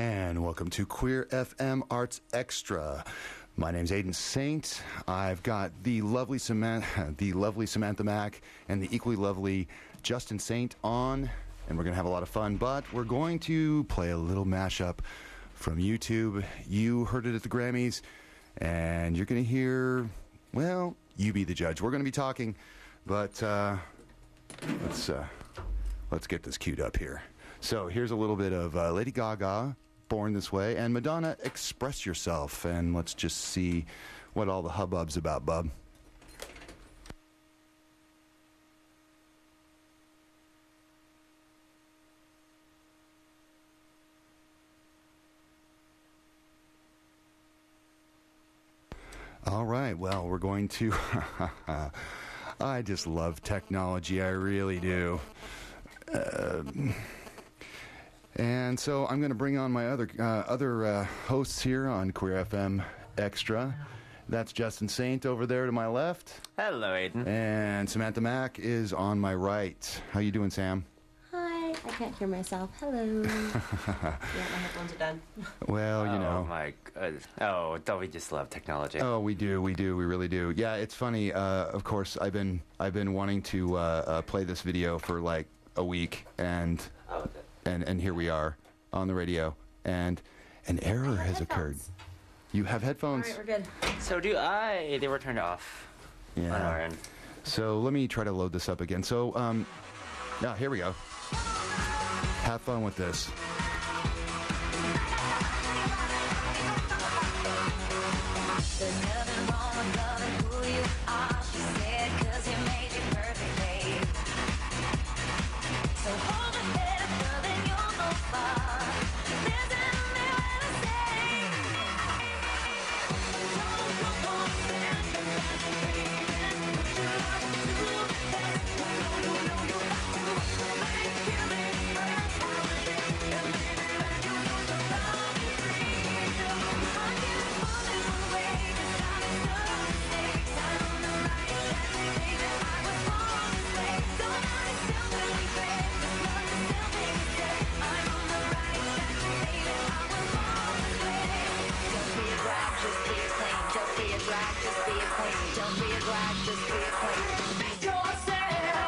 And welcome to Queer FM Arts Extra. My name's Aiden Saint. I've got the lovely Samantha Mack and the equally lovely Justin Saint on, and we're going to have a lot of fun, but we're going to play a little mashup from YouTube. You heard it at the Grammys, and you're going to hear, well, you be the judge. We're going to be talking, but let's get this queued up here. So here's a little bit of Lady Gaga, Born This Way, and Madonna, Express Yourself. And let's just see what all the hubbub's about, bub. All right, well, we're going to... I just love technology, I really do. And so I'm going to bring on my other hosts here on Queer FM Extra. That's Justin Saint over there to my left. Hello, Aiden. And Samantha Mack is on my right. How you doing, Sam? Hi. I can't hear myself. Hello. Yeah, my headphones are done. Well, you know. Oh, my God. Oh, don't we just love technology? Oh, we do. We really do. Yeah, it's funny. Of course, I've been wanting to play this video for like a week, and here we are on the radio, and an error has occurred. You have headphones? All right, we're good. So do I. They were turned off on our end. So let me try to load this up again. So, here we go. Have fun with this. There's nothing wrong with loving who you are, she said, 'cause you made you perfect, babe. So hold your head up, girl, and you'll go far. Listen to me when I say, don't go on standing, baby. Put your love to the test. No, you have to make killing first. And maybe then you know the love is real. I can't pull it away, 'cause I made no mistakes. I'm on the right track, baby. I was born this way. So now I still believe it. This love is still being said. I'm on the right track, baby. I was born this way. Don't be a drag, just be a queen. Don't be a drag, just be a queen. Don't be a drag, just be a queen. Be yourself.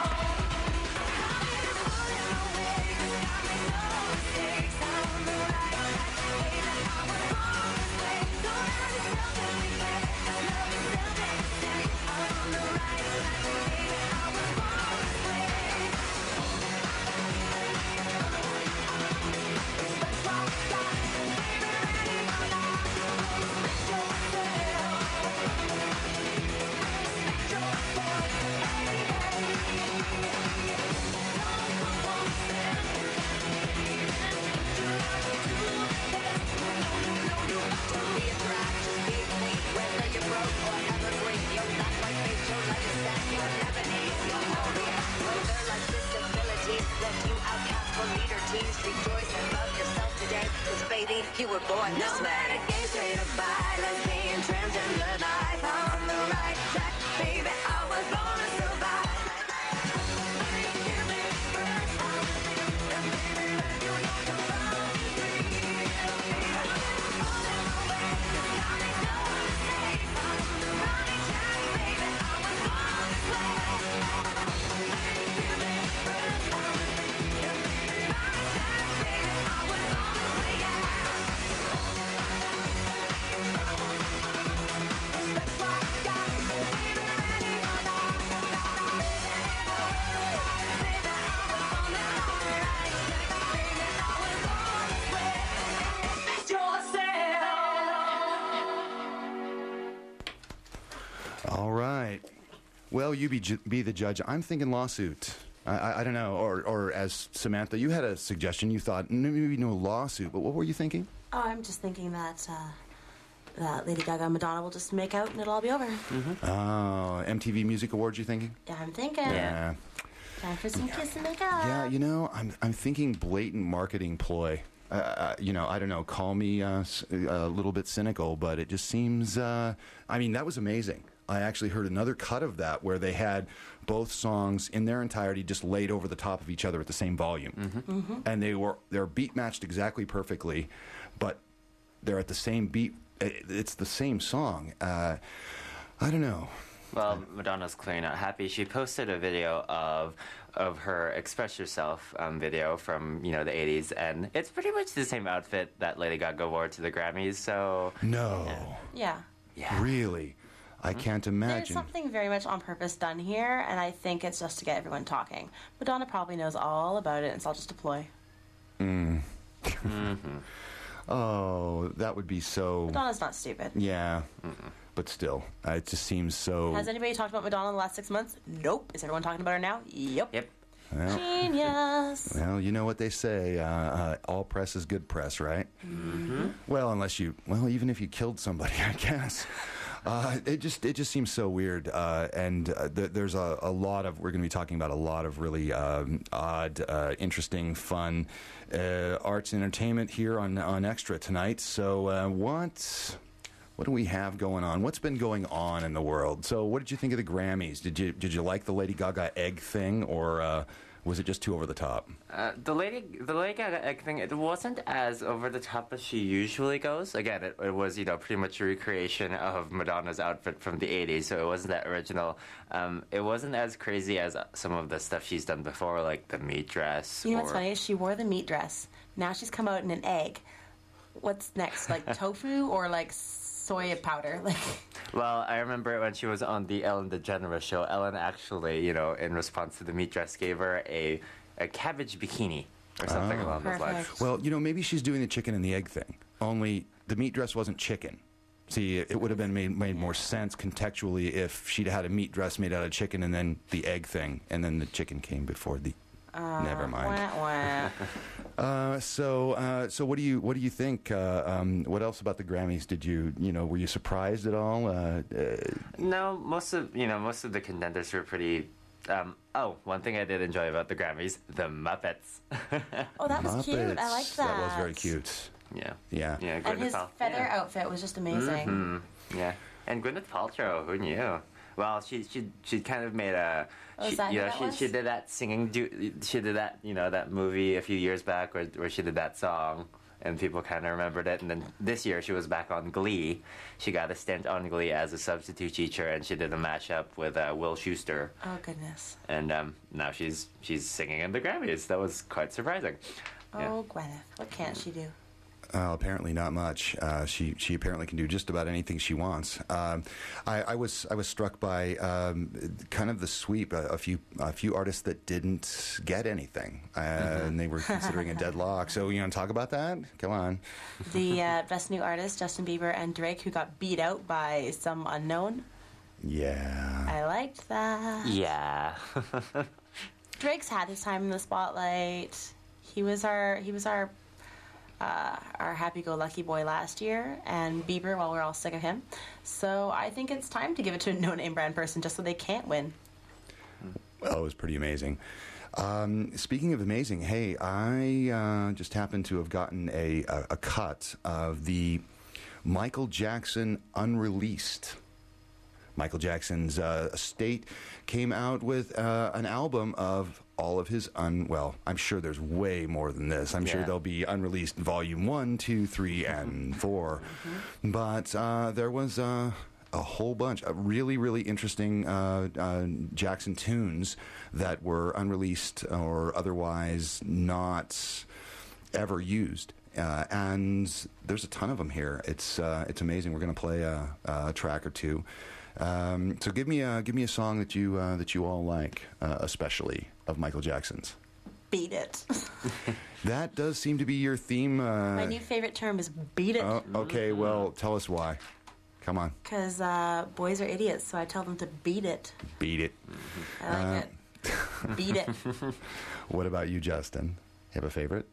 Baby, you were born this way. No matter gay, straight or bi, lesbian, transgender life, I'm on the right track, baby. I was born to survive. Hear me first, and baby, let you know the love is real. All in my way, 'cause I make no mistakes. I'm on the right track, baby. I was born this way. Hear me first, and baby, right track, baby. I was born this way, yeah. All right. Well, you be the judge. I'm thinking lawsuit. I don't know. Or as Samantha, you had a suggestion. You thought maybe no lawsuit, but what were you thinking? Oh, I'm just thinking that Lady Gaga and Madonna will just make out and it'll all be over. Mm-hmm. Oh, MTV Music Awards, you thinking? Yeah, I'm thinking. Yeah. Time for some kiss and make out. Yeah, you know, I'm thinking blatant marketing ploy. You know, I don't know, call me a little bit cynical, but it just seems, I mean, that was amazing. I actually heard another cut of that where they had both songs in their entirety just laid over the top of each other at the same volume, and they're beat matched exactly perfectly, but they're at the same beat. It's the same song. I don't know. Well, Madonna's clearly not happy. She posted a video of her Express Yourself video from, the 80s, and it's pretty much the same outfit that Lady Gaga wore to the Grammys, so... No. Yeah. Yeah. Really? I can't There's imagine. something very much on purpose done here, and I think it's just to get everyone talking. Madonna probably knows all about it, and it's all just a ploy. Oh, that would be so... Madonna's not stupid. Yeah. But still, it just seems so... Has anybody talked about Madonna in the last 6 months? Nope. Is everyone talking about her now? Yep. Yep. Well, Genius. well, you know what they say, all press is good press, right? Well, even if you killed somebody, I guess. It just seems so weird, and there's a lot of, we're going to be talking about a lot of really odd, interesting, fun arts and entertainment here on Extra tonight. So what do we have going on? What's been going on in the world? So what did you think of the Grammys? Did you like the Lady Gaga egg thing, or was it just too over the top? The Lady Gaga egg thing, it wasn't as over the top as she usually goes. Again, it was, pretty much a recreation of Madonna's outfit from the 80s, so it wasn't that original. It wasn't as crazy as some of the stuff she's done before, like the meat dress. You know what's funny? She wore the meat dress. Now she's come out in an egg. What's next? Like tofu or like soya powder? Like. Well, I remember when she was on the Ellen DeGeneres show, Ellen actually, in response to the meat dress, gave her a cabbage bikini or something along those lines. Perfect. Well, maybe she's doing the chicken and the egg thing, only the meat dress wasn't chicken. See, it would have been made more sense contextually if she'd had a meat dress made out of chicken and then the egg thing, and then the chicken came before the... Never mind. Wah, wah. So what do you think? What else about the Grammys did were you surprised at all? No, most of the contenders were pretty. One thing I did enjoy about the Grammys, the Muppets. Oh, that was cute. I liked that. That was very cute. Yeah. Yeah. Yeah. And Gwyneth his feather outfit was just amazing. Yeah. And Gwyneth Paltrow, who knew? Well, she kind of made a. Oh, is that who that was? She did that singing. She did that that movie a few years back where she did that song, and people kind of remembered it. And then this year she was back on Glee. She got a stint on Glee as a substitute teacher, and she did a mashup with Will Schuester. Oh goodness. And now she's singing in the Grammys. That was quite surprising. Oh Gwyneth, what can't she do? Apparently not much. She apparently can do just about anything she wants. I was struck by kind of the sweep. A few artists that didn't get anything, and they were considering a deadlock. So talk about that. Come on. The best new artist, Justin Bieber and Drake, who got beat out by some unknown. Yeah. I liked that. Yeah. Drake's had his time in the spotlight. He was our happy-go-lucky boy last year, and Bieber, well, we're all sick of him. So I think it's time to give it to a no-name brand person just so they can't win. Well, it was pretty amazing. Speaking of amazing, hey, I just happened to have gotten a cut of the Michael Jackson Unreleased. Michael Jackson's estate came out with an album of all of his I'm sure there's way more than this. I'm sure there'll be unreleased volume 1, 2, 3, and 4. But there was a whole bunch of really, really interesting Jackson tunes that were unreleased or otherwise not ever used. And there's a ton of them here. It's amazing. We're going to play a track or two. So give me a song that you all like, especially of Michael Jackson's. Beat it. That does seem to be your theme. My new favorite term is beat it. Oh, okay, well, tell us why. Come on. Because boys are idiots, so I tell them to beat it. Beat it. I like it. Beat it. What about you, Justin? You have a favorite?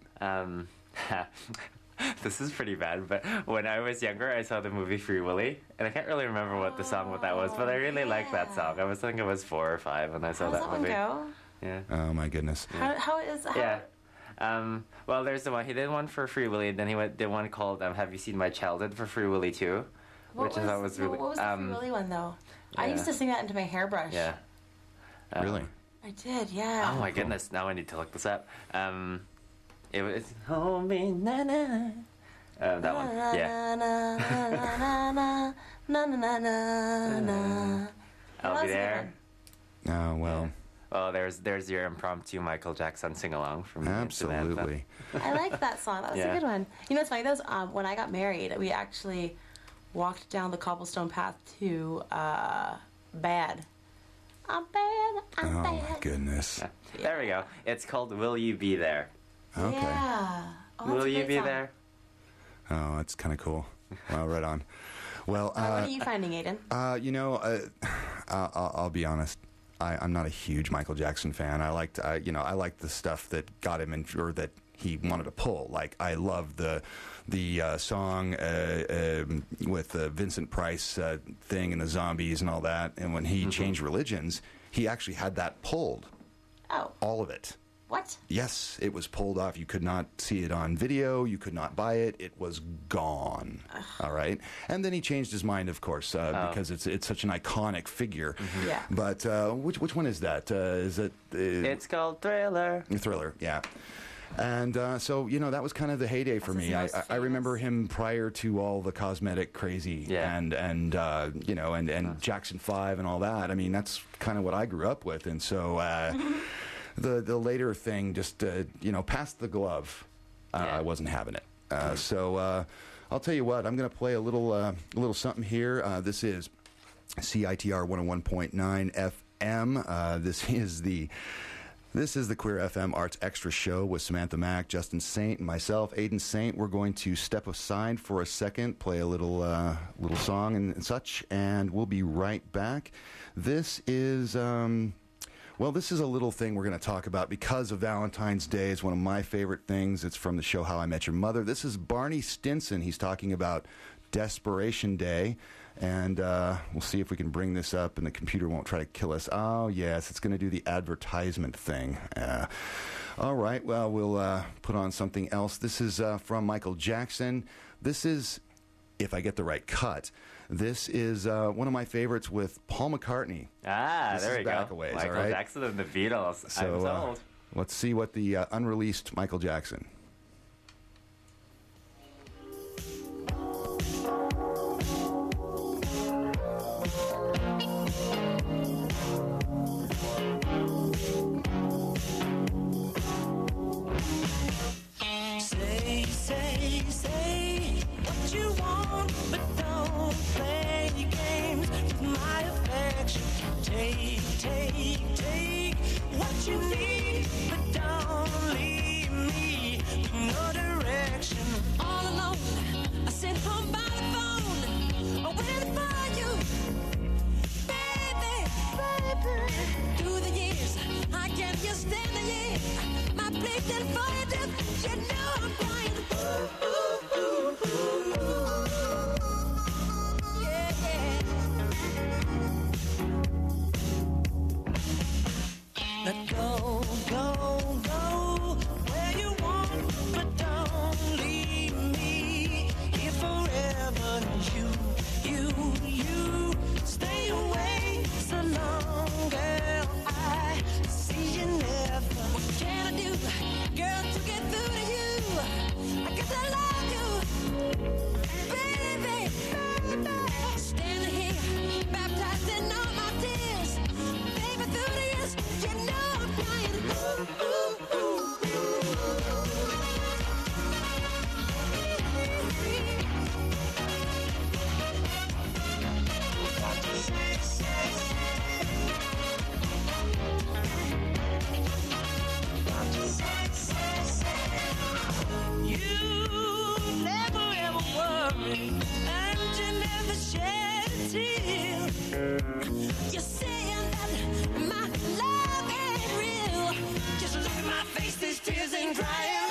This is pretty bad, but when I was younger, I saw the movie Free Willy, and I can't really remember what the song what that was, but I really liked that song. I think it was 4 or 5 when I saw How's that that movie. one go? Yeah. Oh my goodness. How is how? Yeah. Well, there's the one. He did one for Free Willy, and then he did one called Have You Seen My Childhood for Free Willy 2? What I thought was really... what was the Free Willy one though? I used to sing that into my hairbrush. Yeah. Really? I did, yeah. Oh my goodness! Now I need to look this up. It was "Hold Me Na Na." That one. Yeah. Na, na, na, na, na, na, na. I'll That's be a good there. one. Oh, well, Well, there's your impromptu Michael Jackson sing along from Samantha. absolutely. I liked that song. That was Yeah. a good one. You know, it's funny. That was when I got married. We actually walked down the cobblestone path to "Bad." I'm bad. I'm Oh, bad. my goodness. There we go. It's called "Will You Be There." Okay. Yeah. Oh, that's Will a you great be song. there? Oh, that's kind of cool. Well, right on. Well, What are you finding, Aiden? you know, I'll be honest. I'm not a huge Michael Jackson fan. I liked the stuff that got him in, or that he wanted to pull. Like, I love the song with the Vincent Price thing and the zombies and all that. And when he changed religions, he actually had that pulled, Oh, all of it. what? Yes, it was pulled off. You could not see it on video. You could not buy it. It was gone. All right. And then he changed his mind, of course, because it's such an iconic figure. Yeah. But which one is that? Is it It's called Thriller. Thriller? Yeah. And so, you know, that was kind of the heyday for That's me. his most I remember famous. him prior to all the cosmetic crazy Yeah. and you know, and Jackson 5 and all that. I mean, that's kind of what I grew up with. And so the later thing just, you know, passed the glove. Yeah. I wasn't having it. So I'll tell you what, I'm going to play a little something here. This is CITR 101.9 FM. This is the Queer FM Arts Extra Show with Samantha Mack, Justin Saint, and myself, Aiden Saint. We're going to step aside for a second, play a little song and such, and we'll be right back. This is this is a little thing we're going to talk about because of Valentine's Day. It's one of my favorite things. It's from the show How I Met Your Mother. This is Barney Stinson. He's talking about Desperation Day. And we'll see if we can bring this up and the computer won't try to kill us. Oh, yes, it's going to do the advertisement thing. All right, well, we'll put on something else. This is from Michael Jackson. This is, if I get the right cut, this is one of my favorites with Paul McCartney. Ah, This there is we back go. a ways, Michael all right? Jackson and the Beatles. So I'm sold. let's see what the unreleased Michael Jackson. Say what you want, but don't play games with my affection. Take what you need, but don't leave me with no direction. All alone, I sit home by the phone, waiting for you, baby. Through the years, I can't just stand the year. My place is for you, just you know I'm crying. Let go where you want, but don't leave me here forever. You stay away so long, girl. I see you never. What can I do, girl, to get through to you? I guess I love you, baby. Standing here, baptized in all my tears, baby. Through the years, you know I'm crying. You never ever worry, and you never shed a tear. You're saying that my love ain't real. Just look at my face, these tears ain't drying.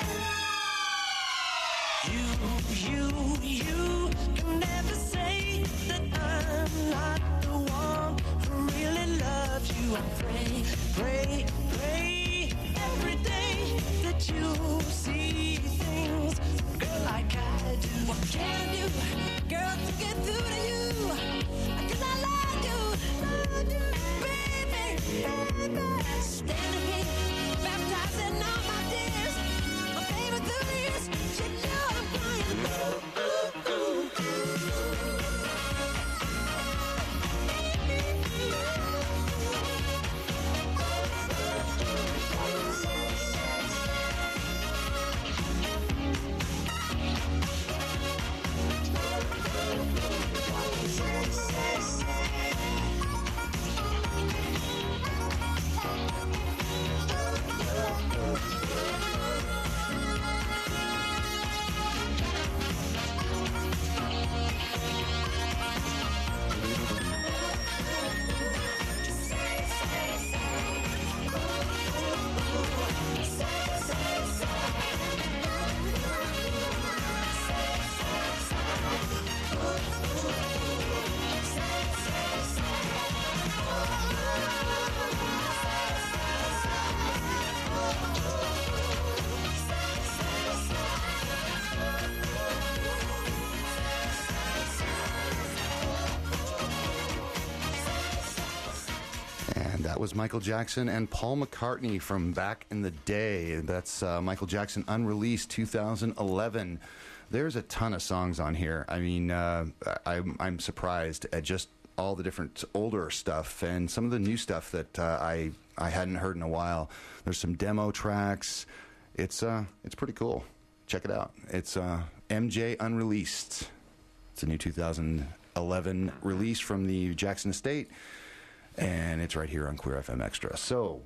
You can never say that I'm not the one who really loves you. I pray every day that you see things, girl, like I do. What can I do, girl, to get through to you? 'Cause I love you, Standing here, baptizing all my tears. My favorite thing is, you know I'm crying. Ooh, ooh, And that was Michael Jackson and Paul McCartney from back in the day. That's Michael Jackson Unreleased 2011. There's a ton of songs on here. I mean, I'm surprised at just all the different older stuff and some of the new stuff that I hadn't heard in a while. There's some demo tracks. It's pretty cool. Check it out. It's MJ Unreleased. It's a new 2011 release from the Jackson Estate. And it's right here on Queer FM Extra. So,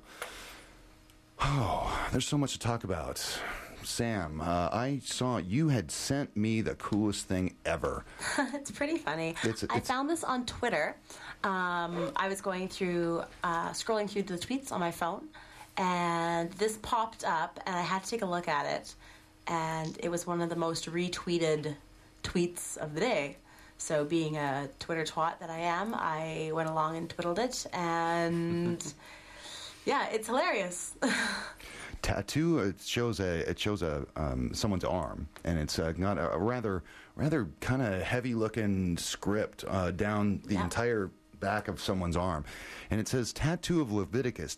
there's so much to talk about. Sam, I saw you had sent me the coolest thing ever. It's pretty funny. I It's found this on Twitter. I was going through, scrolling through the tweets on my phone, and this popped up, and I had to take a look at it. And it was one of the most retweeted tweets of the day. So being a Twitter twat that I am, I went along and twiddled it, and yeah, it's hilarious. tattoo. It shows a someone's arm, and it's got a rather kind of heavy looking script down the entire back of someone's arm, and it says tattoo of Leviticus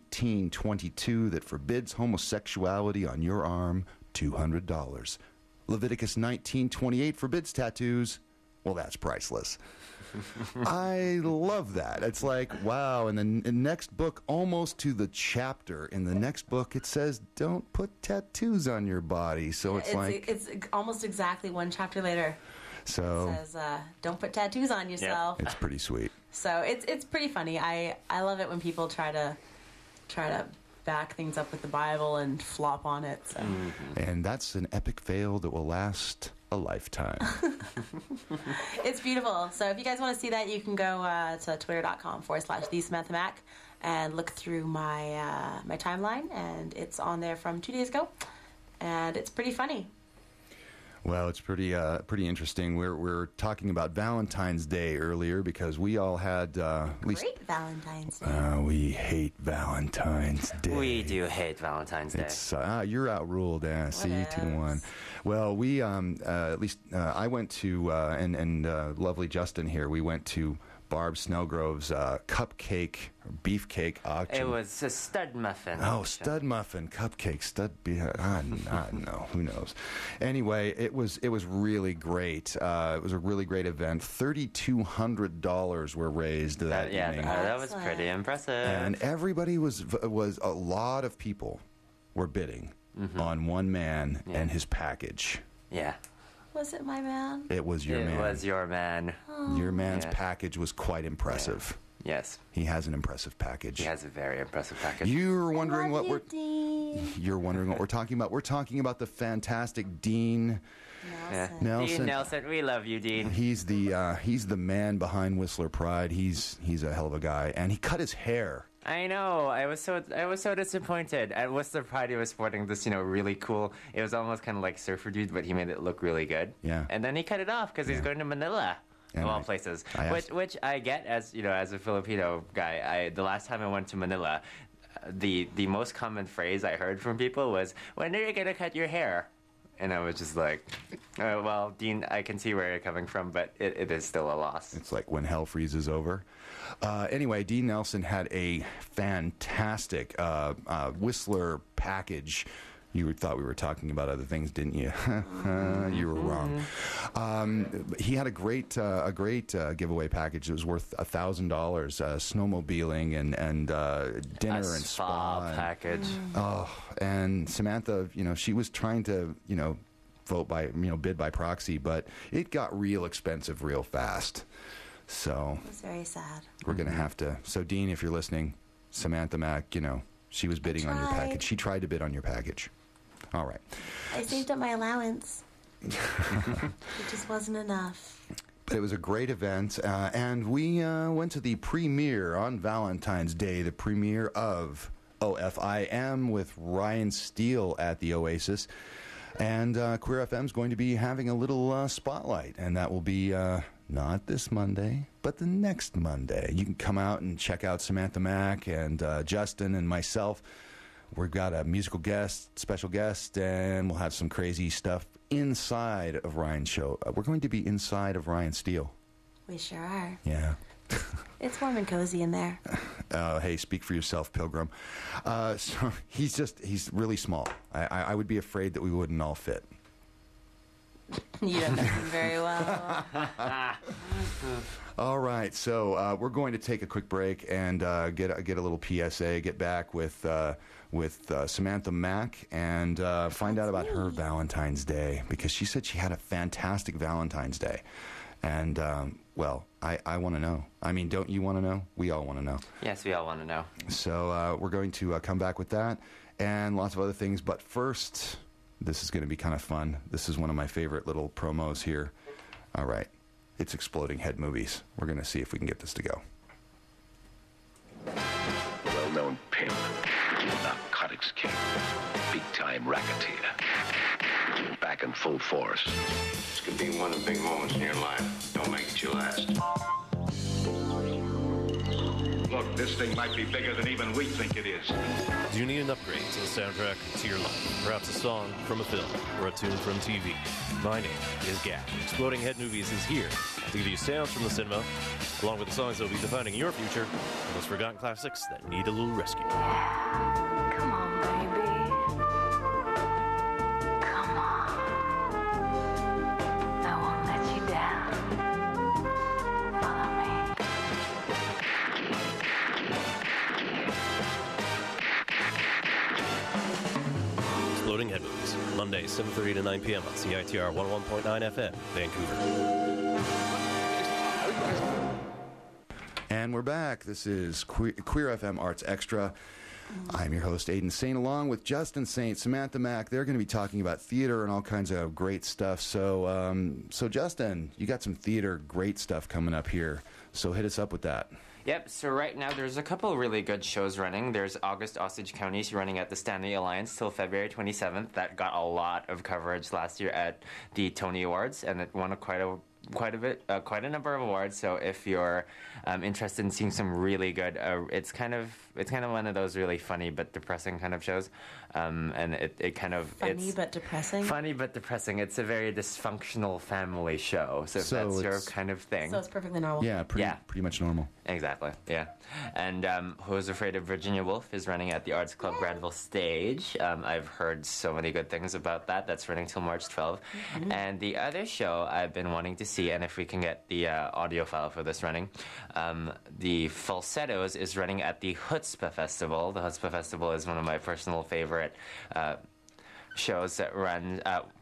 18:22 that forbids homosexuality on your arm, $200. Leviticus 19:28 forbids tattoos. Well, that's priceless. I love that. It's like, wow. And then the next book, almost to the chapter, in the next book, it says, don't put tattoos on your body. So it's like... It's almost exactly one chapter later. So... It says, don't put tattoos on yourself. It's pretty sweet. So it's pretty funny. I love it when people try to back things up with the Bible and flop on it. So. And that's an epic fail that will last a lifetime. It's beautiful. So if you guys want to see that, you can go to twitter.com/TheSamanthaMac and look through my my timeline, and it's on there from 2 days ago, and it's pretty funny. Well, it's pretty interesting. We're talking about Valentine's Day earlier because we all had at least Great Valentine's Day. we hate Valentine's Day. We do hate Valentine's Day. It's you're outruled. See, What 2-1. else? Well, we at least I went to and lovely Justin here. We went to Barb Snellgrove's cupcake or beefcake auction. It was a stud muffin. Oh, auction. stud muffin, cupcake, I don't know. Who knows? Anyway, it was really great. It was a really great event. $3,200 were raised that evening. That was pretty impressive. And everybody was a lot of people were bidding on one man and his package. Yeah. Was it my man? It was your man. It was your man. Your man's Yeah. package was quite impressive. Yes. He has an impressive package. He has a very impressive package. You're wondering Love what you, we're Dean. You're wondering what we're talking about. We're talking about the fantastic Dean Yeah. Nelson. Dean Nelson, we love you, Dean. He's the man behind Whistler Pride. He's a hell of a guy, and he cut his hair. I know. I was so disappointed. At Whistler Pride, he was sporting this, really cool. It was almost kind of like Surfer Dude, but he made it look really good. Yeah. And then he cut it off because he's going to Manila, And of all I- places. I asked- Which I get as as a Filipino guy. The last time I went to Manila, the most common phrase I heard from people was, "When are you gonna cut your hair?" And I was just like, well, Dean, I can see where you're coming from, but it is still a loss. It's like when hell freezes over. Anyway, Dean Nelson had a fantastic Whistler package. You thought we were talking about other things, didn't you? You were wrong. He had a great giveaway package. It was worth $1,000. Snowmobiling and dinner A and spa package. Oh, and Samantha, she was trying to, vote by, bid by proxy, but it got real expensive real fast. So It was very sad. we're going to have to. So, Dean, if you're listening, Samantha Mack, she was bidding on your tried. package. She tried to bid on your package. All right. I saved up my allowance. It just wasn't enough. But it was a great event, and we went to the premiere on Valentine's Day, the premiere of OFIM with Ryan Steele at the Oasis. And Queer FM is going to be having a little spotlight, and that will be not this Monday, but the next Monday. You can come out and check out Samantha Mack and Justin and myself. We've got a musical guest, special guest, and we'll have some crazy stuff inside of Ryan's show. We're going to be inside of Ryan Steele. We sure are. Yeah. It's warm and cozy in there. Hey, speak for yourself, Pilgrim. So he's really small. I would be afraid that we wouldn't all fit. You don't know him very well. All right, so we're going to take a quick break and get a little PSA. Get back with Samantha Mack and find out about her Valentine's Day, because she said she had a fantastic Valentine's Day. And well, I want to know. I mean, don't you want to know? We all want to know. Yes, we all want to know. So we're going to come back with that and lots of other things. But first, this is going to be kind of fun. This is one of my favorite little promos here. All right. It's Exploding Head Movies. We're going to see if we can get this to go. Well-known pimp, narcotics king, big-time racketeer. Back in full force. This could be one of the big moments in your life. Don't make it your last. Look, this thing might be bigger than even we think it is. Do you need an upgrade to the soundtrack to your life? Perhaps a song from a film or a tune from TV? My name is Gap. Exploding Head Movies is here to give you sounds from the cinema, along with the songs that will be defining your future, and those forgotten classics that need a little rescue. Come on, baby. Come on. I won't let you down. Follow me. Exploding Head Movies, Monday, 7:30 to 9 p.m. on CITR 101.9 FM, Vancouver. And we're back. This is Queer FM Arts Extra. I'm your host, Aiden Saint, along with Justin Saint, Samantha Mack. They're going to be talking about theater and all kinds of great stuff. So, Justin, you got some theater great stuff coming up here. So hit us up with that. Yep, so right now there's a couple really good shows running. There's August Osage County running at the Stanley Alliance till February 27th. That got a lot of coverage last year at the Tony Awards, and it won quite a number of awards. So if you're interested in seeing some really good, it's kind of one of those really funny but depressing kind of shows, and it kind of Funny but depressing. Funny but depressing. It's a very dysfunctional family show. So if So that's your it's- kind of thing. So it's perfectly normal. Yeah, pretty much normal. Exactly, yeah. And Who's Afraid of Virginia Woolf is running at the Arts Club Granville Stage. I've heard so many good things about that. That's running till March 12th. And the other show I've been wanting to see, and if we can get the audio file for this running, the Falsettos is running at the Chutzpah Festival. The Chutzpah Festival is one of my personal favorite shows that run...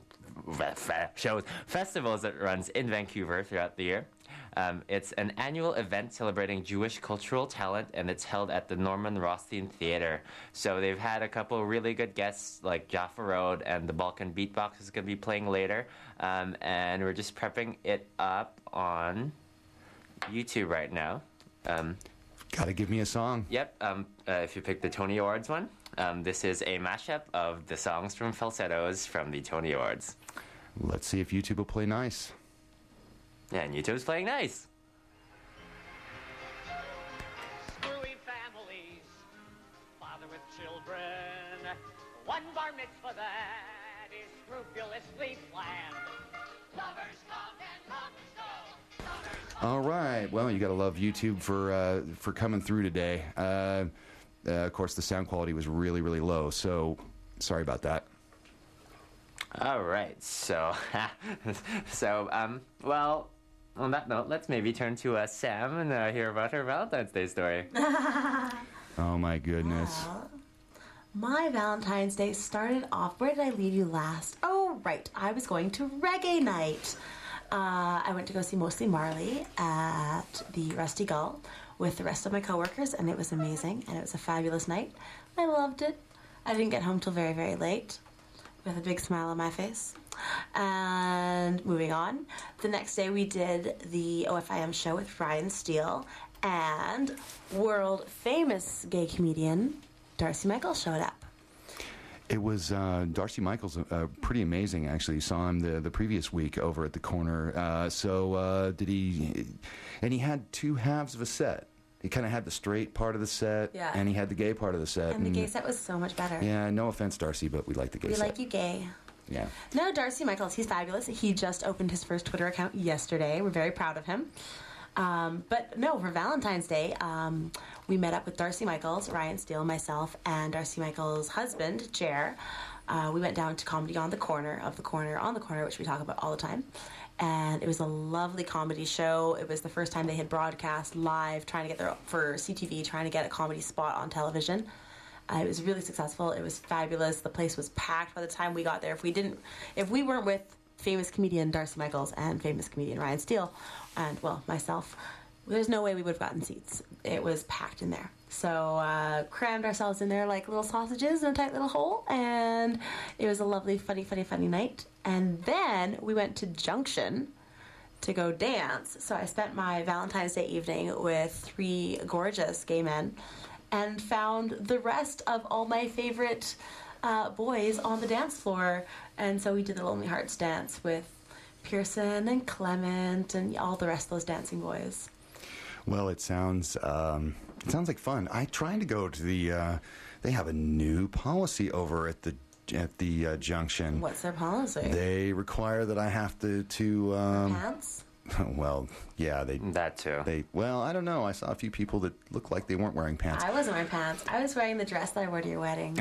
festivals that runs in Vancouver throughout the year. It's an annual event celebrating Jewish cultural talent, and it's held at the Norman Rothstein Theater. So they've had a couple really good guests, like Jaffa Road, and the Balkan Beatbox is going to be playing later. And we're just prepping it up on YouTube right now. Gotta give me a song. Yep, if you pick the Tony Awards one, this is a mashup of the songs from Falsettos from the Tony Awards. Let's see if YouTube will play nice. Yeah, and YouTube's playing nice. Screwy families, father with children, one bar mitzvah that is scrupulously planned. Lovers talk and lovers go. Lovers All right. Well, you got to love YouTube for coming through today. Of course, the sound quality was really, really low, so sorry about that. All right, so, well, on that note, let's maybe turn to Sam and hear about her Valentine's Day story. Oh, my goodness. My Valentine's Day started off. Where did I leave you last? Oh, right. I was going to reggae night. I went to go see Mostly Marley at the Rusty Gull with the rest of my coworkers, and it was amazing, and it was a fabulous night. I loved it. I didn't get home till very, very late with a big smile on my face. And moving on, the next day we did the OFIM show with Ryan Steele, and world famous gay comedian Darcy Michaels showed up. It was Darcy Michaels, pretty amazing, actually. Saw him the previous week over at the corner. Did he... And he had two halves of a set. He kind of had the straight part of the set, Yeah. and he had the gay part of the set. And the gay set was so much better. Yeah, no offense, Darcy, but we like the gay We set. like you gay. Yeah. No, Darcy Michaels, he's fabulous. He just opened his first Twitter account yesterday. We're very proud of him. But no, for Valentine's Day, we met up with Darcy Michaels, Ryan Steele, myself, and Darcy Michaels' husband, Jer. We went down to Comedy on the Corner, which we talk about all the time. And it was a lovely comedy show. It was the first time they had broadcast live, for CTV, trying to get a comedy spot on television. It was really successful. It was fabulous. The place was packed by the time we got there. If we weren't with famous comedian Darcy Michaels and famous comedian Ryan Steele, and, well, myself, there's no way we would have gotten seats. It was packed in there. So crammed ourselves in there like little sausages in a tight little hole, and it was a lovely, funny night. And then we went to Junction to go dance. So I spent my Valentine's Day evening with 3 gorgeous gay men and found the rest of all my favorite boys on the dance floor. And so we did the Lonely Hearts dance with Pearson and Clement and all the rest of those dancing boys. Well, it sounds like fun. I tried to go to the. They have a new policy over at the Junction. What's their policy? They require that I have to Pants? Well, yeah, That too. Well, I don't know. I saw a few people that looked like they weren't wearing pants. I wasn't wearing pants. I was wearing the dress that I wore to your wedding.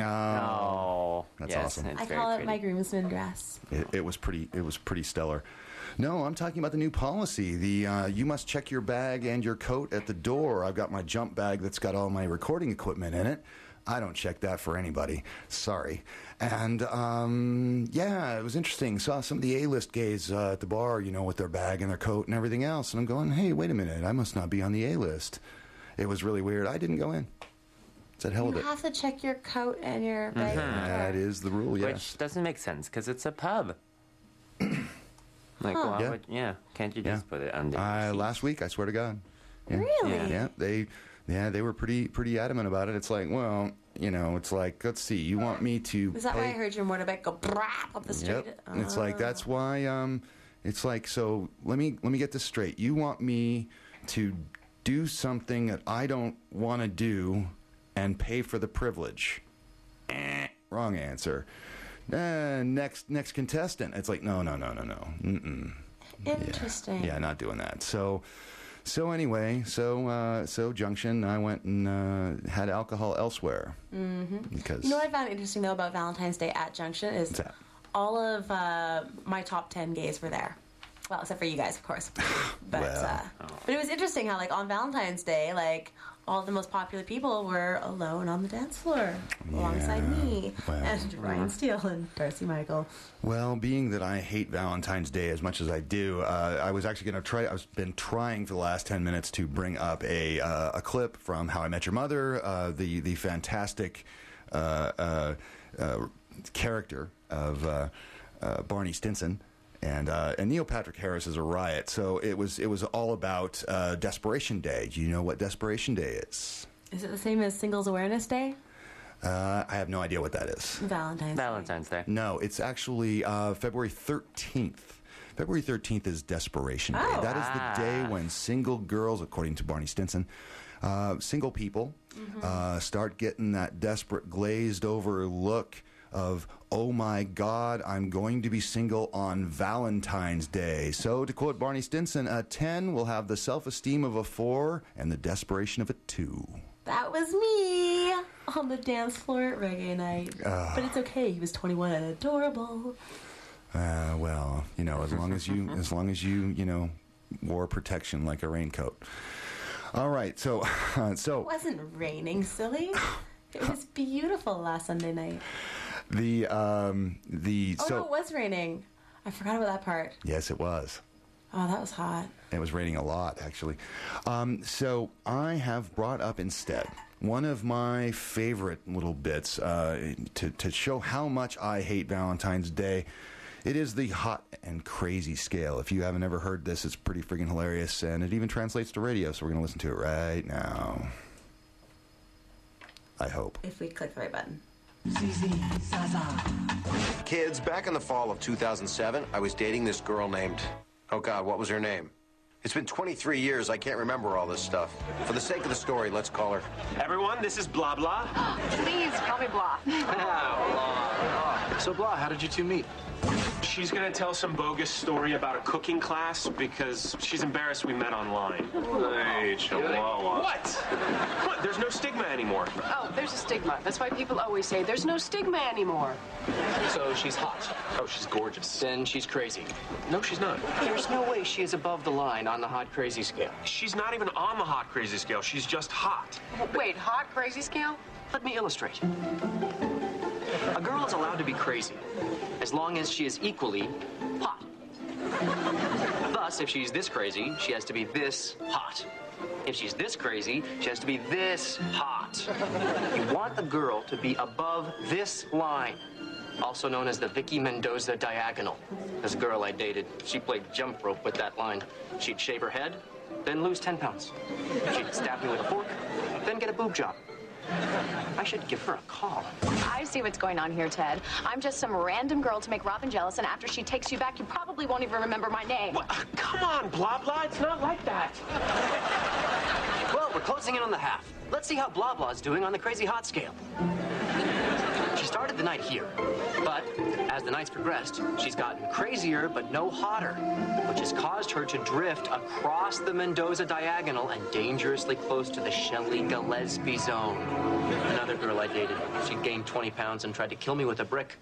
Oh, That's yes, awesome. it's I very call it pretty. my groomsman dress. It was pretty stellar. No, I'm talking about the new policy. The you must check your bag and your coat at the door. I've got my jump bag that's got all my recording equipment in it. I don't check that for anybody. Sorry. And yeah, it was interesting. Saw some of the A-list gays at the bar, with their bag and their coat and everything else. And I'm going, hey, wait a minute. I must not be on the A-list. It was really weird. I didn't go in. Said hell You with it. have to check your coat and your bag. That is the rule, yes. Which doesn't make sense because it's a pub. Like, Huh. why Yeah. would, can't you just put it under? your seat? Last week, I swear to God. Yeah. Really? Yeah, they were pretty adamant about it. It's like, well, it's like, let's see, you want me to Is that why I pay? heard your motorbike go brap up the street? Yep. And it's like, that's why, it's like, so let me get this straight. You want me to do something that I don't want to do and pay for the privilege? Wrong answer. Next contestant. It's like, no. Mm-mm. Interesting. Yeah, not doing that. So anyway, so Junction, I went and had alcohol elsewhere. Mm-hmm. Because You know what I found interesting, though, about Valentine's Day at Junction is What's that? all of my top 10 gays were there. Well, except for you guys, of course. But, Well. but it was interesting how, on Valentine's Day, all the most popular people were alone on the dance floor alongside me well. and Ryan Steele and Darcy Michael. Well, being that I hate Valentine's Day as much as I do, I was actually going to try. I've been trying for the last 10 minutes to bring up a clip from How I Met Your Mother, the fantastic character of Barney Stinson. And Neil Patrick Harris is a riot. So it was all about Desperation Day. Do you know what Desperation Day is? Is it the same as Singles Awareness Day? I have no idea what that is. Valentine's Day. No, it's actually February 13th. February 13th is Desperation Day. Oh. That is the day when single girls, according to Barney Stinson, single people start getting that desperate, glazed over look of "Oh my God, I'm going to be single on Valentine's Day." So, to quote Barney Stinson, a 10 will have the self-esteem of a 4 and the desperation of a 2. That was me on the dance floor at reggae night. But it's okay. He was 21 and adorable. Well, you know, as long as you wore protection like a raincoat. All right, so It wasn't raining, silly. It was beautiful last Sunday night. no, it was raining. I forgot about that part. Yes, it was. Oh, that was hot. It was raining a lot, actually. So I have brought up instead one of my favorite little bits to show how much I hate Valentine's Day. It is the hot and crazy scale. If you haven't ever heard this, it's pretty freaking hilarious, and it even translates to radio, so we're going to listen to it right now. I hope. If we click the right button. Kids, back in the fall of 2007, I was dating this girl named... Oh, God, what was her name? It's been 23 years. I can't remember all this stuff. For the sake of the story, let's call her... Everyone, this is Blah Blah. Please, call me Blah. So, Blah, how did you two meet? She's gonna tell some bogus story about a cooking class because she's embarrassed we met online. Hey, Chihuahua. What? What? There's no stigma anymore. Oh, there's a stigma. That's why people always say there's no stigma anymore. So she's hot. Oh, she's gorgeous. Then she's crazy. No, she's not. There's no way she is above the line on the hot crazy scale. She's not even on the hot crazy scale. She's just hot. Wait, hot crazy scale? Let me illustrate. A girl is allowed to be crazy as long as she is equally hot. Thus, if she's this crazy, she has to be this hot. If she's this crazy, she has to be this hot. You want a girl to be above this line, also known as the Vicky Mendoza diagonal. This girl I dated, she played jump rope with that line. She'd shave her head, then lose 10 pounds. She'd stab me with a fork, then get a boob job. I should give her a call. I see what's going on here, Ted. I'm just some random girl to make Robin jealous, and after she takes you back, you probably won't even remember my name. Well, come on, Blah Blah. It's not like that. Well, we're closing in on the half. Let's see how Blah Blah's doing on the crazy hot scale. She started the night here, but as the nights progressed, she's gotten crazier but no hotter, which has caused her to drift across the Mendoza diagonal and dangerously close to the Shelley Gillespie zone. Another girl I dated, she gained 20 pounds and tried to kill me with a brick.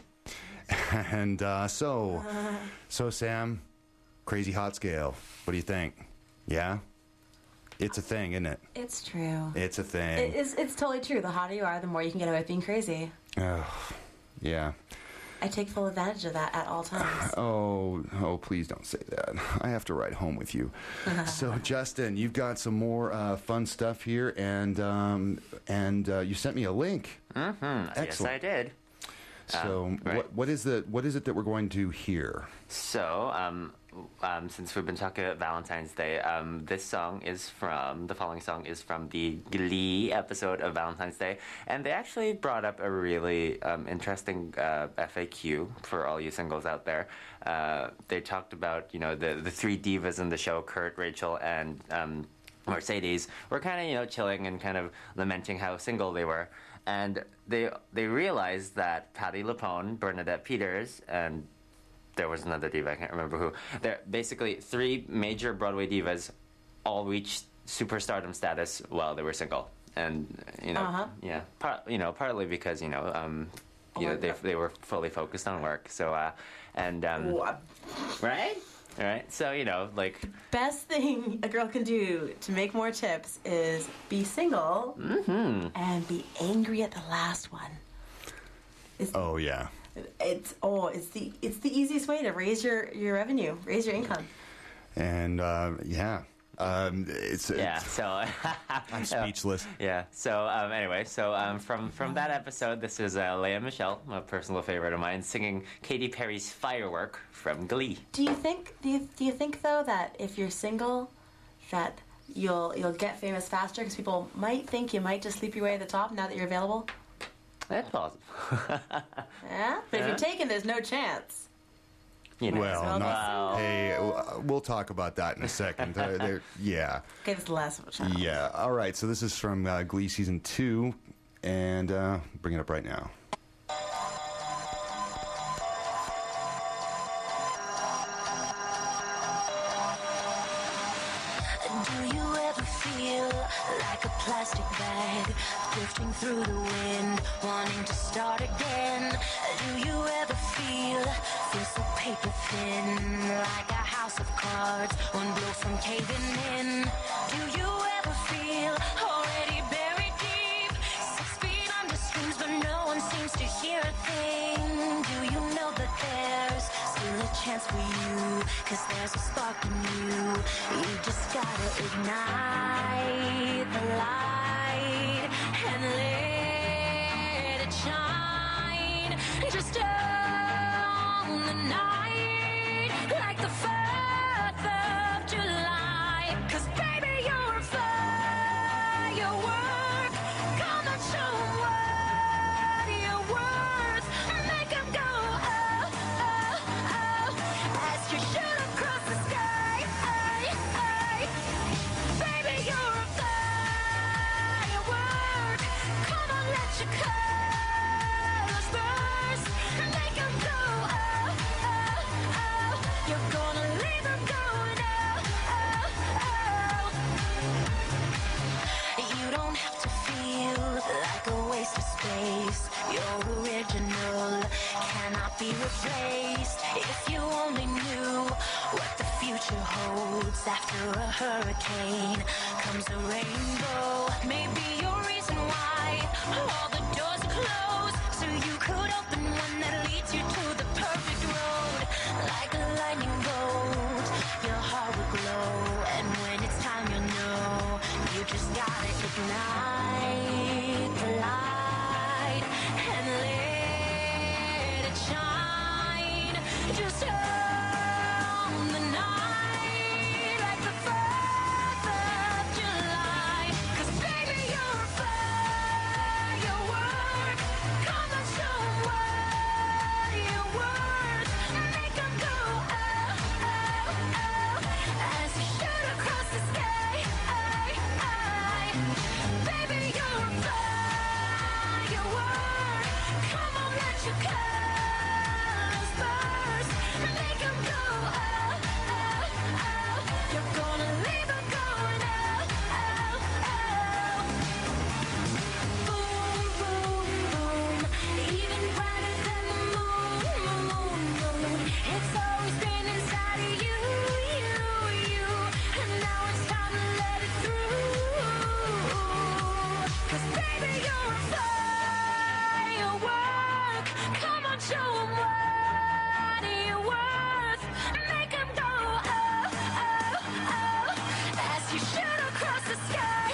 And so Sam, crazy hot scale. What do you think? Yeah? It's a thing, isn't it? It's true. It's a thing. It's totally true. The hotter you are, the more you can get away with being crazy. Oh, yeah. I take full advantage of that at all times. Oh, please don't say that. I have to ride home with you. So, Justin, you've got some more fun stuff here, and you sent me a link. Mm-hmm. Yes, I did. So, right. what is it that we're going to hear? So, since we've been talking about Valentine's Day, the following song is from the Glee episode of Valentine's Day, and they actually brought up a really interesting FAQ for all you singles out there. They talked about, the three divas in the show, Kurt, Rachel, and Mercedes, were kind of, chilling and kind of lamenting how single they were. And they realized that Patti LuPone, Bernadette Peters, and there was another diva, I can't remember who. They're basically three major Broadway divas all reached superstardom status while they were single. And, yeah, partly because, they were fully focused on work. So, right? All right, so, Best thing a girl can do to make more tips is be single and be angry at the last one. Oh, yeah. It's the easiest way to raise your revenue, raise your income. And, I'm speechless. Yeah. So anyway, from that episode, this is Lea Michele, a personal favorite of mine, singing Katy Perry's "Firework" from Glee. Do you think though that if you're single, that you'll get famous faster because people might think you might just sleep your way to the top now that you're available? That's possible. Yeah, but if you're taken, there's no chance. Hey, we'll talk about that in a second. Yeah. Okay, this is the last of a chance. Yeah. All right. So this is from Glee season 2, and bring it up right now. like a plastic bag, drifting through the wind, wanting to start again. Do you ever feel so paper thin, like a house of cards, one blow from caving in? Do you ever feel already buried deep, 6 feet under screams, but no one seems to hear a thing? Do you know that there's still a chance for you, 'cause there's a spark in you? You just gotta ignite the light and let it shine. Just on the night, like the 4th of July. 'Cause baby, you're a firework. Come on, show 'em what you're worth. Make 'em go, oh, oh, oh, as you shoot across the sky. Baby, you're a firework. Come on, let your colors burst. Make 'em go, oh, oh, oh. You're gonna leave 'em going, oh, oh, oh. You don't have to feel like a waste of space. You're original, cannot be replaced. If you only knew what the future holds, after a hurricane comes a rainbow. Maybe your reason why all the doors are closed, so you could open one that leads you to the perfect road. Like a lightning bolt, your heart will glow, and when it's time you'll know. You just gotta ignite the light and let it shine. Just on the night, like the 4th of July. 'Cause baby, you're a firework. Come on, show 'em what you're worth. Make 'em go, oh, oh, oh, as you shoot across the sky. Baby, you're a firework. Come on, let your colors burst. Make 'em go, oh, oh, oh. You're gonna leave 'em going, oh, oh, oh. Boom, boom, boom, even brighter than the moon, moon, moon. It's always been inside of you, you, you, and now it's time to let it through. 'Cause baby, you're a firework. Come on, show 'em what you're worth. Make 'em go, oh, oh, oh, as you shoot across the sky.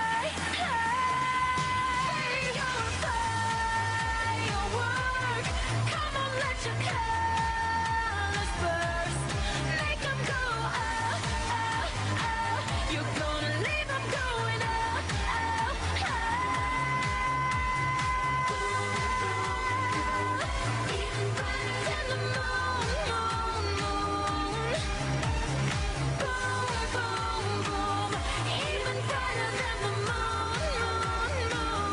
You're a firework. Come on, let your colors burst. Make 'em go, oh, oh, oh. You're gonna leave 'em going, oh, oh, oh. Even brighter than the moon, moon, moon. Boom, boom, boom. Even brighter than the moon,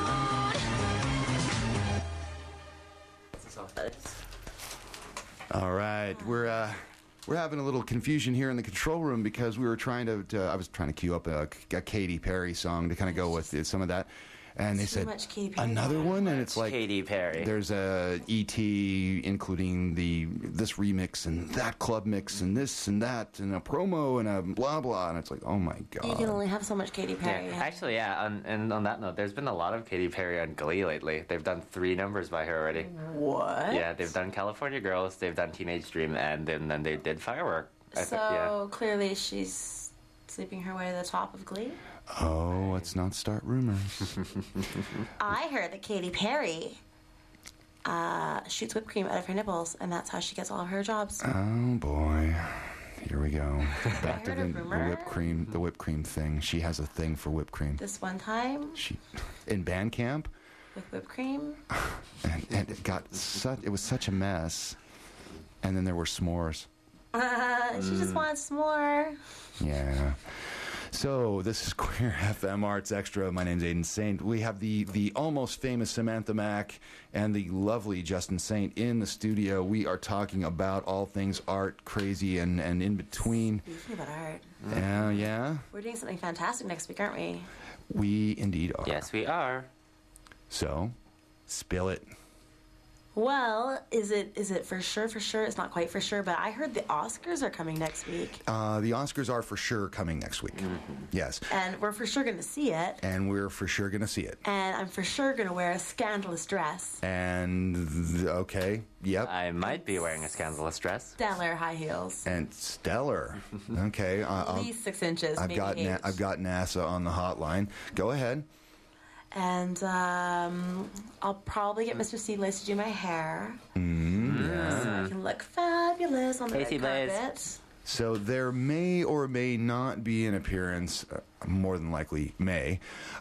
moon, moon. All right, we're having a little confusion here in the control room because we were trying to I was trying to queue up a Katy Perry song to kind of go with some of that, and they Too said much Katy Perry. another one, and it's like Katy Perry. There's a E.T. including this remix and that club mix and this and that and a promo and a blah blah, and it's like, oh my god. You can only have so much Katy Perry. Yeah. Actually, yeah. And on that note, there's been a lot of Katy Perry on Glee lately. They've done 3 numbers by her already. What? Yeah, they've done California Girls, they've done Teenage Dream, and then they did Firework. So clearly she's sleeping her way to the top of Glee. Oh, let's not start rumors. I heard that Katy Perry shoots whipped cream out of her nipples, and that's how she gets all of her jobs. Oh boy, here we go. Back to heard a the rumor. whipped cream thing. She has a thing for whipped cream. This one time She in band camp, with whipped cream. and it was such a mess. And then there were s'mores. She just wants more. Yeah. So this is Queer FM Arts Extra. My name's Aiden Saint. We have the almost famous Samantha Mack and the lovely Justin Saint in the studio. We are talking about all things art, crazy, and in between. Speaking about art. Yeah? We're doing something fantastic next week, aren't we? We indeed are. Yes, we are. So, spill it. Well, is it for sure? For sure, it's not quite for sure, but I heard the Oscars are coming next week. The Oscars are for sure coming next week. Yes. And we're for sure going to see it. And we're for sure going to see it. And I'm for sure going to wear a scandalous dress. And, okay, yep. I might be wearing a scandalous dress. Stellar high heels. And stellar. Okay. At least 6 inches, I've maybe got 8. I've got NASA on the hotline. Go ahead. And I'll probably get Mr. Seablaze to do my hair. So I can look fabulous on the red carpet. So there may or may not be an appearance, more than likely may,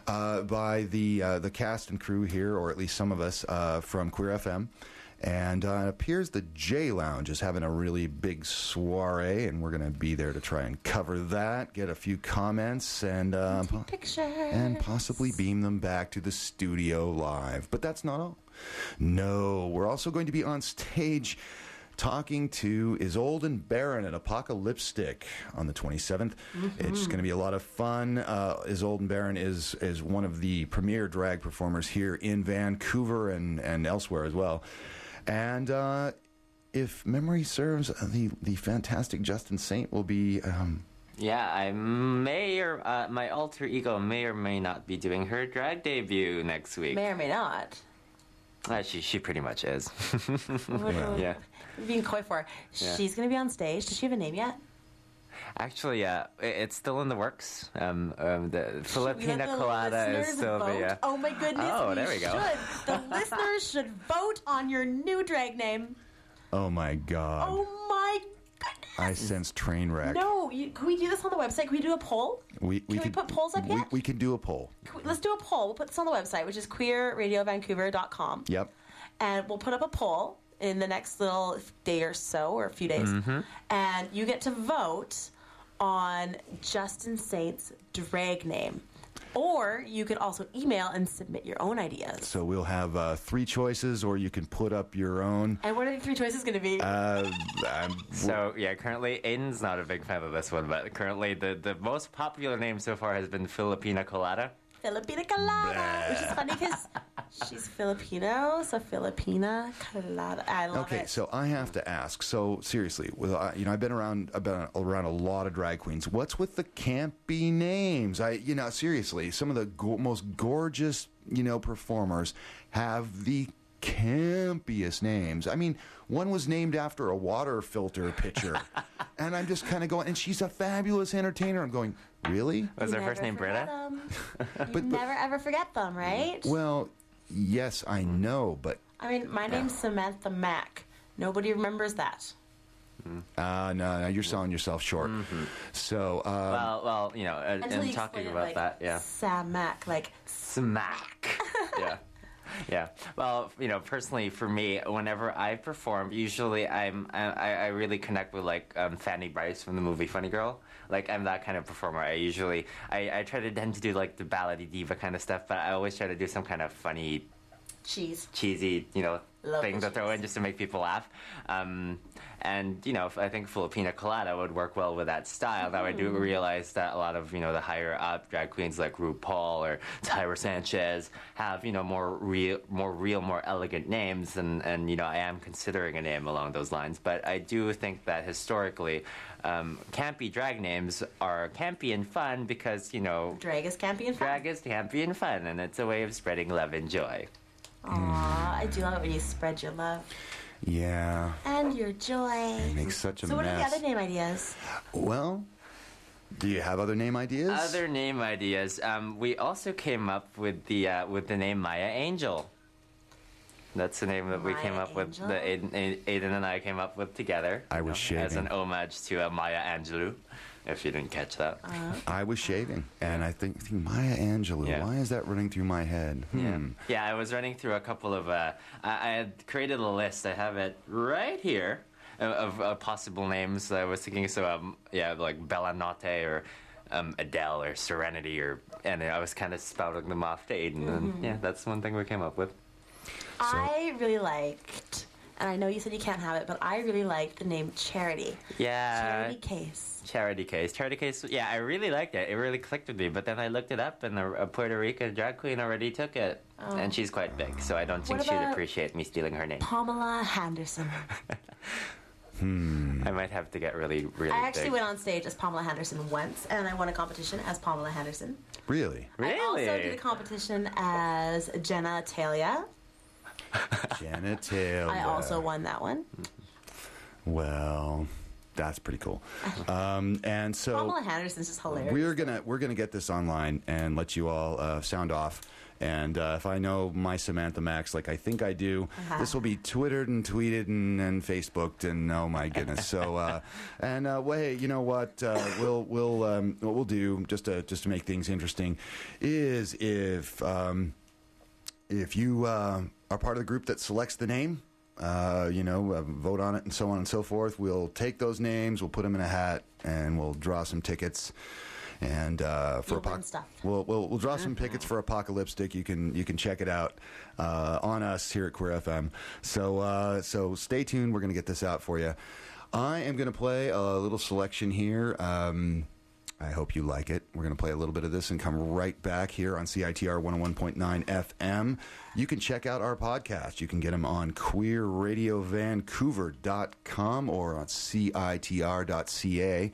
by the cast and crew here, or at least some of us from Queer FM. And it appears the J Lounge is having a really big soiree, and we're going to be there to try and cover that, get a few comments, and take pictures, and possibly beam them back to the studio live. But that's not all. No, we're also going to be on stage talking to Isolde and Baron at Apocalyptic on the 27th. It's going to be a lot of fun. Isolde and Baron is one of the premier drag performers here in Vancouver and elsewhere as well. And if memory serves, the fantastic Justin Saint will be... Yeah, I may or my alter ego may or may not be doing her drag debut next week. May or may not. She pretty much is. Yeah. Being coy for her. Yeah. She's going to be on stage. Does she have a name yet? Actually, it's still in the works. The Should we let Filipina the Colada is listeners still vote? the. Oh my goodness! Oh, there we go. Should. The listeners should vote on your new drag name. Oh, my God. Oh my I sense train wreck. No, can we do this on the website? Can we do a poll? Can we put polls up yet? We can do a poll. Let's do a poll. We'll put this on the website, which is queerradiovancouver.com. Yep. And we'll put up a poll in the next little day or so, or a few days. And you get to vote on Justin Saint's drag name. Or you could also email and submit your own ideas. So we'll have 3 choices, or you can put up your own. And what are the 3 choices going to be? So, yeah, currently, Aiden's not a big fan of this one, but currently the most popular name so far has been Filipina Colada. Filipina Colada, which is funny because she's Filipino, so Filipina Colada. I love it. Okay, so I have to ask. So seriously, I've been around a lot of drag queens. What's with the campy names? Seriously, some of the most gorgeous performers have the campiest names. I mean, one was named after a water filter pitcher, and I'm just kind of going. And she's a fabulous entertainer. I'm going. Really? Was her first name Britta? You never ever forget them, right? Well, yes, I know, but I mean, my name's Samantha Mack. Nobody remembers that. No, you're selling yourself short. So, well, Until and you talking explain it about like that, yeah. Sam Mack, like Smack. Yeah. Yeah. Well, personally for me, whenever I perform, usually I really connect with Fanny Bryce from the movie Funny Girl. Like I'm that kind of performer. I try to tend to do like the ballady diva kind of stuff, but I always try to do some kind of funny, cheesy, thing to throw in just to make people laugh. And I think Filipina Colada would work well with that style. Now I do realize that a lot of the higher up drag queens like RuPaul or Tyra Sanchez have more real, more elegant names, and I am considering a name along those lines. But I do think that historically, campy drag names are campy and fun because drag is campy and fun. Drag is campy and fun, and it's a way of spreading love and joy. Aw, I do love it when you spread your love. Yeah. And your joy. It makes such a mess. So what are the other name ideas? Well, do you have other name ideas? Other name ideas. We also came up with the name Maya Angel. That's the name that we came up with. That Aiden and I came up with together. I was shaving as an homage to Maya Angelou. If you didn't catch that, I was shaving, and I think Maya Angelou. Yeah. Why is that running through my head? Yeah, I was running through a couple of. I had created a list. I have it right here of possible names. I was thinking like Bella Notte or Adele or Serenity, and I was kind of spouting them off to Aiden, and yeah, that's one thing we came up with. I really liked, and I know you said you can't have it, but I really liked the name Charity. Yeah. Charity Case. Charity Case. Yeah, I really liked it. It really clicked with me. But then I looked it up, and a Puerto Rican drag queen already took it, and she's quite big. So I don't think What she'd about appreciate me stealing her name. Pamela Henderson. I might have to get really, really I actually big. went on stage as Pamela Henderson once, and I won a competition as Pamela Henderson. Really? I also did a competition as Jenna Talia. Genitalia. I also won that one. Well, that's pretty cool. And so Pamela Henderson's just hilarious. we're gonna get this online and let you all sound off. And if I know my Samantha Max like I think I do, this will be Twittered and tweeted and Facebooked and oh my goodness. So well, hey, you know what? What we'll do just to make things interesting is if you are part of the group that selects the name. Vote on it and so on and so forth. We'll take those names, we'll put them in a hat, and we'll draw some tickets. And for we'll draw some tickets for Apocalyptic. You can check it out on us here at Queer FM. So stay tuned. We're going to get this out for you. I am going to play a little selection here. I hope you like it. We're going to play a little bit of this and come right back here on CITR 101.9 FM. You can check out our podcast. You can get them on queerradiovancouver.com or on CITR.ca.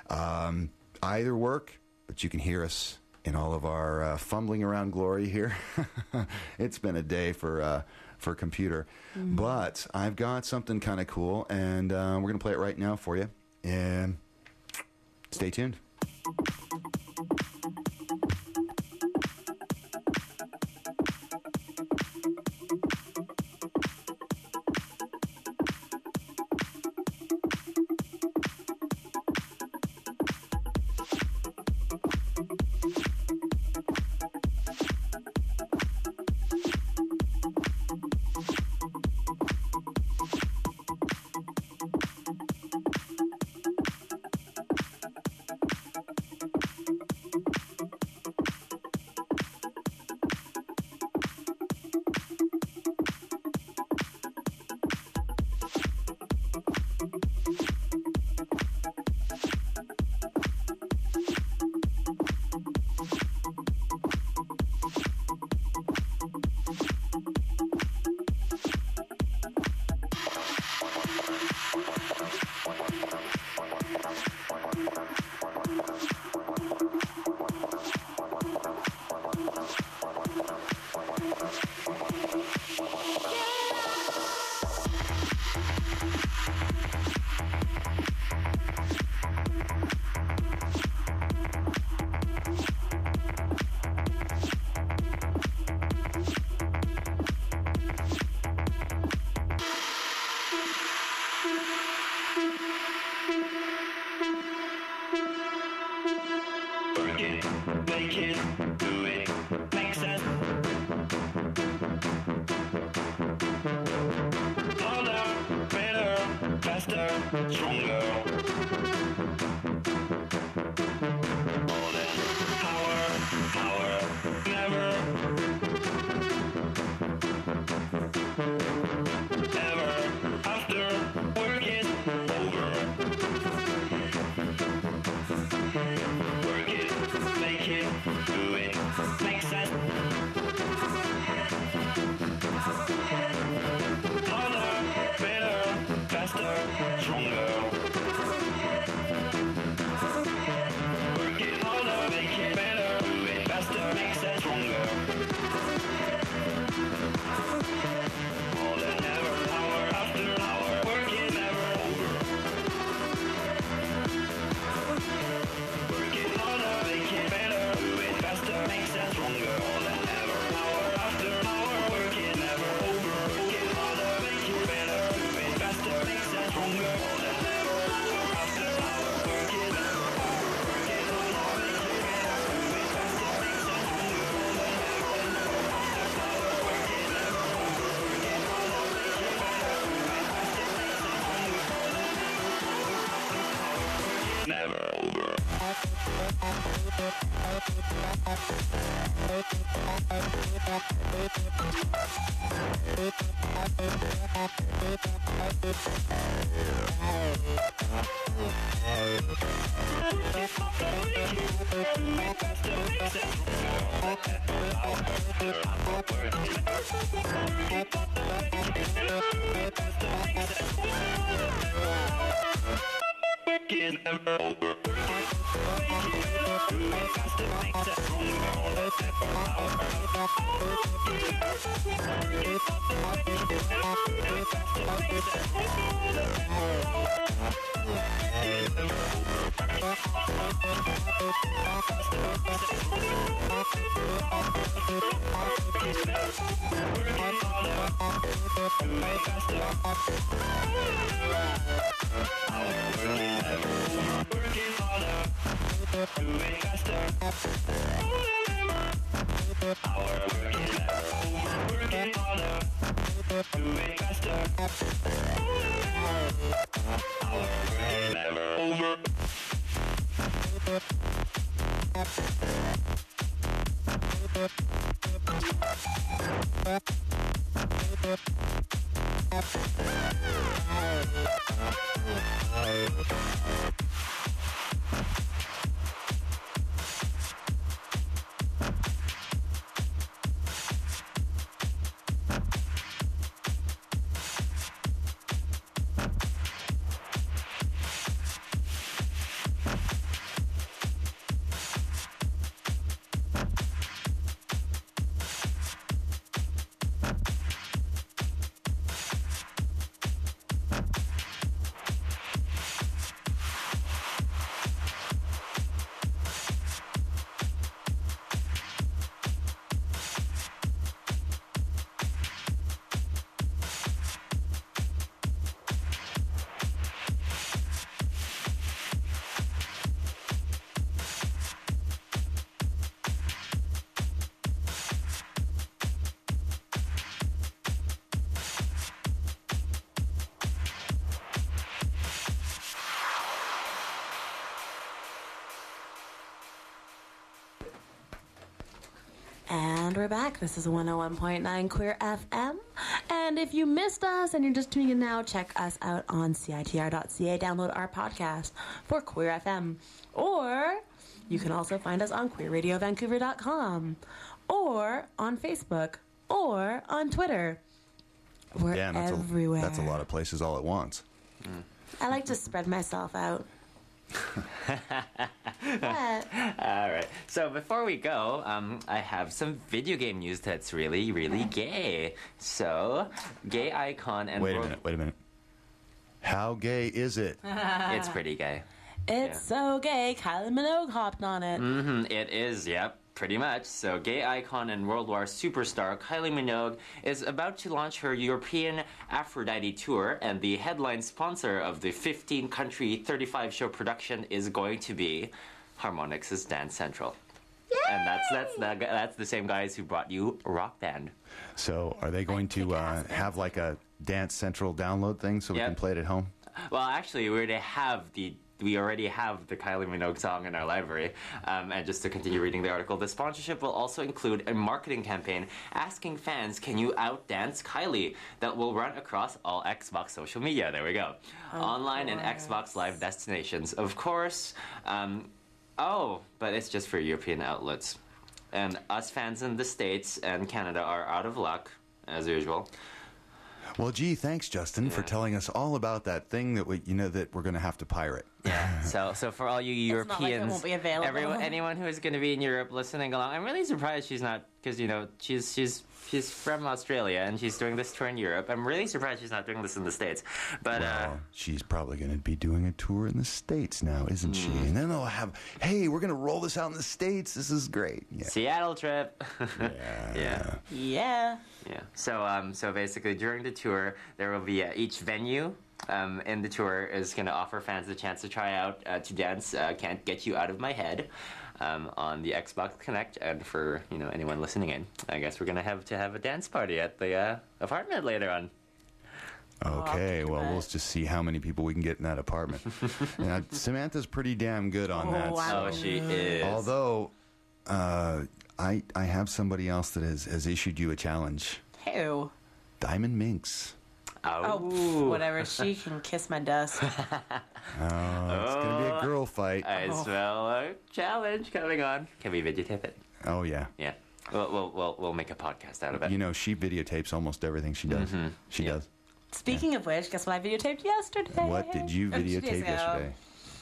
Either work, but you can hear us in all of our fumbling around glory here. It's been a day for computer. But I've got something kind of cool, and we're going to play it right now for you. And stay tuned. Stronger. And we're back. This is 101.9 Queer FM. And if you missed us and you're just tuning in now, check us out on CITR.ca. Download our podcast for Queer FM. Or you can also find us on queerradiovancouver.com or on Facebook or on Twitter. We're everywhere. That's a lot of places all at once. I like to spread myself out. All right. So before we go, I have some video game news that's really, really gay. So, gay icon and Wait a minute. How gay is it? It's pretty gay. It's so gay. Kylie Minogue hopped on it. It is, yep. Pretty much. So, gay icon and World War superstar Kylie Minogue is about to launch her European Aphrodite tour, and the headline sponsor of the 15-country, 35-show production is going to be Harmonix's Dance Central. Yay! And that's the same guys who brought you Rock Band. So, are they going to have like a Dance Central download thing so we can play it at home? Well, actually, we already have the Kylie Minogue song in our library. And just to continue reading the article, the sponsorship will also include a marketing campaign asking fans, can you outdance Kylie? That will run across all Xbox social media. There we go. Online and Xbox Live destinations. Of course. But it's just for European outlets. And us fans in the States and Canada are out of luck, as usual. Well, gee, thanks, Justin, for telling us all about that thing that that we're going to have to pirate. Yeah. So for all you Europeans, not like it won't be available. anyone who is going to be in Europe listening along, I'm really surprised she's not, because she's from Australia and she's doing this tour in Europe. I'm really surprised she's not doing this in the States. But she's probably going to be doing a tour in the States now, isn't she? And then they'll have, hey, we're going to roll this out in the States. This is great. Yeah. Seattle trip. Yeah. So basically during the tour, there will be each venue in the tour is going to offer fans the chance to try out to dance Can't Get You Out of My Head on the Xbox Connect. And for anyone listening in, I guess we're going to have a dance party at the apartment later on. Okay, well, we'll just see how many people we can get in that apartment. Now, Samantha's pretty damn good on that. wow. Oh, she is. Although, I have somebody else that has issued you a challenge. Who? Diamond Minx. Oh, whatever. She can kiss my dust. It's going to be a girl fight. I smell a challenge coming on. Can we videotape it? Oh, yeah. Yeah. We'll make a podcast out of it. You know, she videotapes almost everything she does. She does. Speaking of which, guess what I videotaped yesterday? What did you Or 2 days videotape ago. yesterday?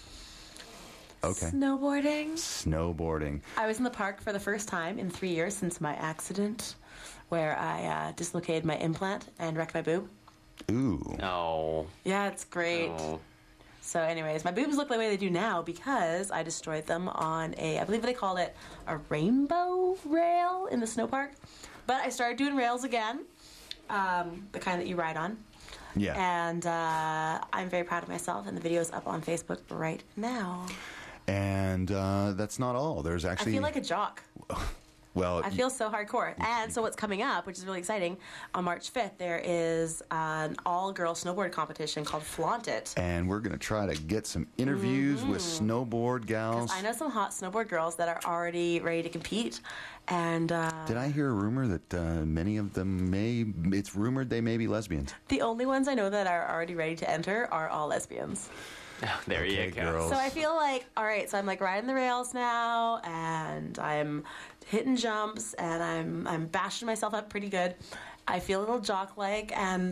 Okay. Snowboarding. I was in the park for the first time in 3 years since my accident where I dislocated my implant and wrecked my boob. Ooh. Oh. Yeah, it's great. Oh. So anyways, my boobs look the way they do now because I destroyed them on I believe they called it a rainbow rail in the snow park. But I started doing rails again, the kind that you ride on. Yeah. And I'm very proud of myself, and the video's up on Facebook right now. And that's not all. There's actually... I feel like a jock. Well, I feel so hardcore. And so what's coming up, which is really exciting, on March 5th, there is an all-girl snowboard competition called Flaunt It. And we're going to try to get some interviews with snowboard gals. I know some hot snowboard girls that are already ready to compete. And Did I hear a rumor that many of them it's rumored they may be lesbians? the only ones I know that are already ready to enter are all lesbians. There you go. Girls. So I feel like, all right, so I'm like riding the rails now, and I'm hitting jumps, and I'm bashing myself up pretty good. I feel a little jock-like, and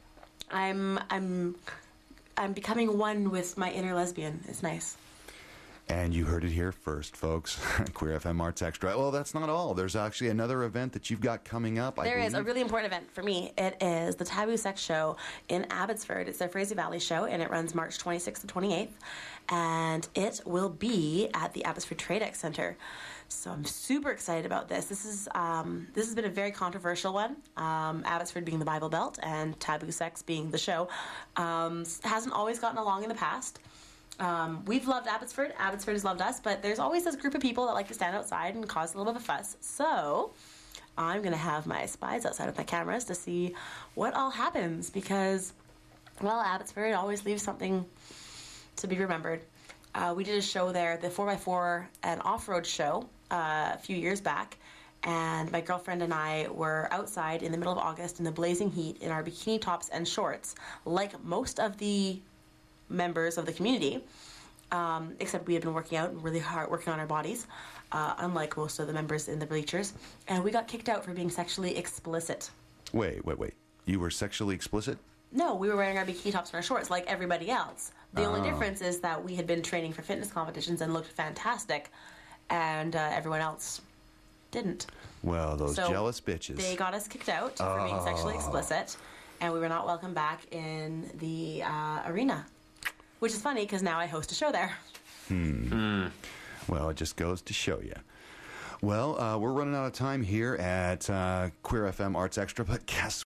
I'm becoming one with my inner lesbian. It's nice. And you heard it here first, folks. Queer FM Arts Extra. Well, that's not all. There's actually another event that you've got coming up. There is a really important event for me. It is the Taboo Sex Show in Abbotsford. It's their Fraser Valley show, and it runs March 26th to 28th. And it will be at the Abbotsford Tradex Center. So I'm super excited about this. This has been a very controversial one. Abbotsford being the Bible Belt and Taboo Sex being the show hasn't always gotten along in the past. We've loved Abbotsford. Abbotsford has loved us, but there's always this group of people that like to stand outside and cause a little bit of a fuss. So I'm going to have my spies outside with my cameras to see what all happens because, well, Abbotsford always leaves something to be remembered. We did a show there, the 4x4 and off-road show a few years back, and my girlfriend and I were outside in the middle of August in the blazing heat in our bikini tops and shorts, like most of the members of the community, except we had been working out and really hard working on our bodies, unlike most of the members in the bleachers, and we got kicked out for being sexually explicit. Wait. You were sexually explicit? No, we were wearing our bikini tops and our shorts like everybody else. The only difference is that we had been training for fitness competitions and looked fantastic, and everyone else didn't. Well, those So jealous bitches. They got us kicked out for being sexually explicit, and we were not welcome back in the arena. Which is funny because now I host a show there. Well, it just goes to show you. Well, we're running out of time here at Queer FM Arts Extra, but guess